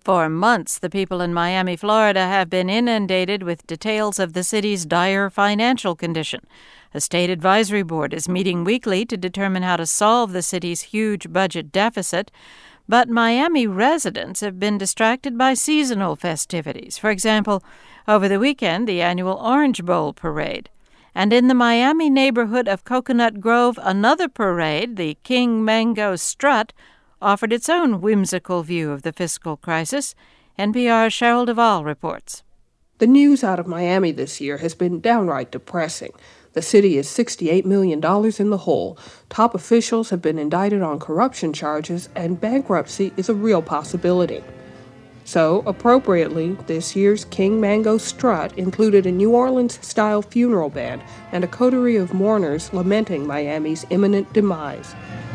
For months, the people in Miami, Florida have been inundated with details of the city's dire financial condition. A state advisory board is meeting weekly to determine how to solve the city's huge budget deficit. But Miami residents have been distracted by seasonal festivities. For example, over the weekend, the annual Orange Bowl parade. And in the Miami neighborhood of Coconut Grove, another parade, the King Mango Strut, offered its own whimsical view of the fiscal crisis. NPR's Cheryl Duvall reports. The news out of Miami this year has been downright depressing. The city is $68 million in the hole. Top officials have been indicted on corruption charges, and bankruptcy is a real possibility. So, appropriately, this year's King Mango Strut included a New Orleans-style funeral band and a coterie of mourners lamenting Miami's imminent demise.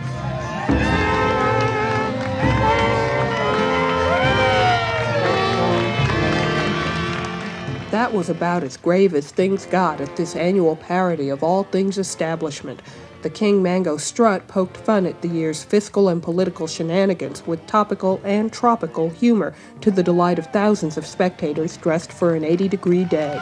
That was about as grave as things got at this annual parody of all things establishment. The King Mango Strut poked fun at the year's fiscal and political shenanigans with topical and tropical humor to the delight of thousands of spectators dressed for an 80-degree day.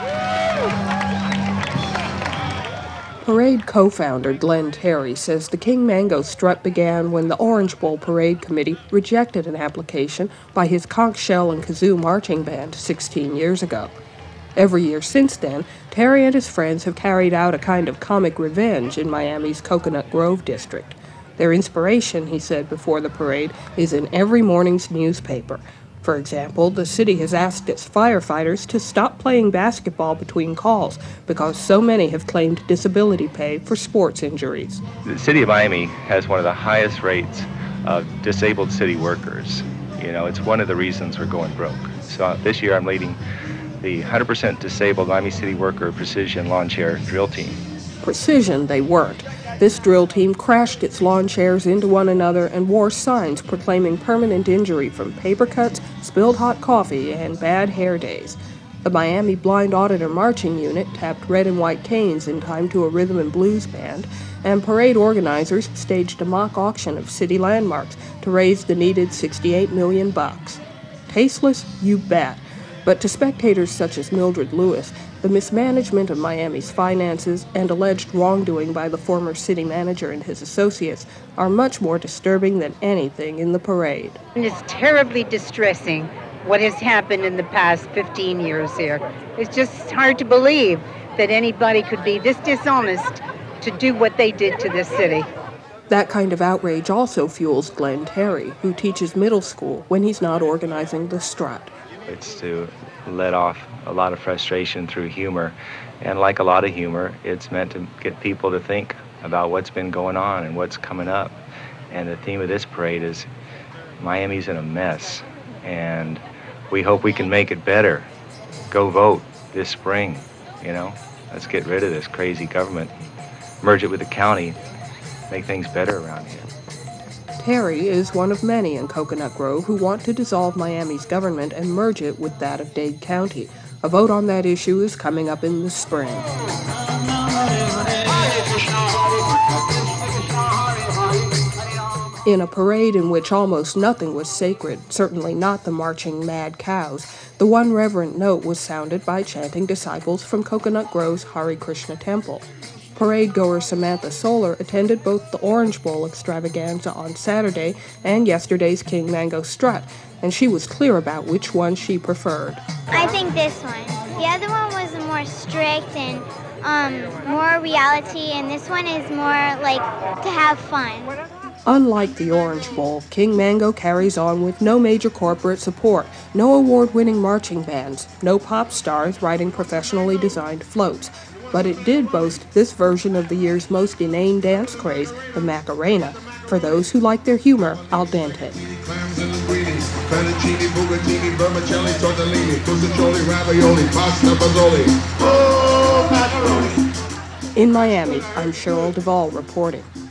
Parade co-founder Glenn Terry says the King Mango Strut began when the Orange Bowl Parade Committee rejected an application by his conch shell and kazoo marching band 16 years ago. Every year since then, Terry and his friends have carried out a kind of comic revenge in Miami's Coconut Grove district. Their inspiration, he said before the parade, is in every morning's newspaper. For example, the city has asked its firefighters to stop playing basketball between calls because so many have claimed disability pay for sports injuries. The city of Miami has one of the highest rates of disabled city workers. It's one of the reasons we're going broke. So this year I'm leading the 100% disabled Miami City Worker Precision Lawn Chair Drill Team. Precision they weren't. This drill team crashed its lawn chairs into one another and wore signs proclaiming permanent injury from paper cuts, spilled hot coffee, and bad hair days. The Miami Blind Auditor Marching Unit tapped red and white canes in time to a rhythm and blues band, and parade organizers staged a mock auction of city landmarks to raise the needed $68 million. Tasteless? You bet. But to spectators such as Mildred Lewis, the mismanagement of Miami's finances and alleged wrongdoing by the former city manager and his associates are much more disturbing than anything in the parade. It's terribly distressing what has happened in the past 15 years here. It's just hard to believe that anybody could be this dishonest to do what they did to this city. That kind of outrage also fuels Glenn Terry, who teaches middle school when he's not organizing the strut. It's to let off a lot of frustration through humor. And like a lot of humor, it's meant to get people to think about what's been going on and what's coming up. And the theme of this parade is Miami's in a mess, and we hope we can make it better. Go vote this spring, Let's get rid of this crazy government, merge it with the county, make things better around here. Terry is one of many in Coconut Grove who want to dissolve Miami's government and merge it with that of Dade County. A vote on that issue is coming up in the spring. In a parade in which almost nothing was sacred, certainly not the marching mad cows, the one reverent note was sounded by chanting disciples from Coconut Grove's Hare Krishna Temple. Parade-goer Samantha Solar attended both the Orange Bowl extravaganza on Saturday and yesterday's King Mango Strut, and she was clear about which one she preferred. I think this one. The other one was more strict and more reality, and this one is more like to have fun. Unlike the Orange Bowl, King Mango carries on with no major corporate support, no award-winning marching bands, no pop stars riding professionally designed floats. But it did boast this version of the year's most inane dance craze, the Macarena, for those who like their humor al dente. In Miami, I'm Cheryl Duvall reporting.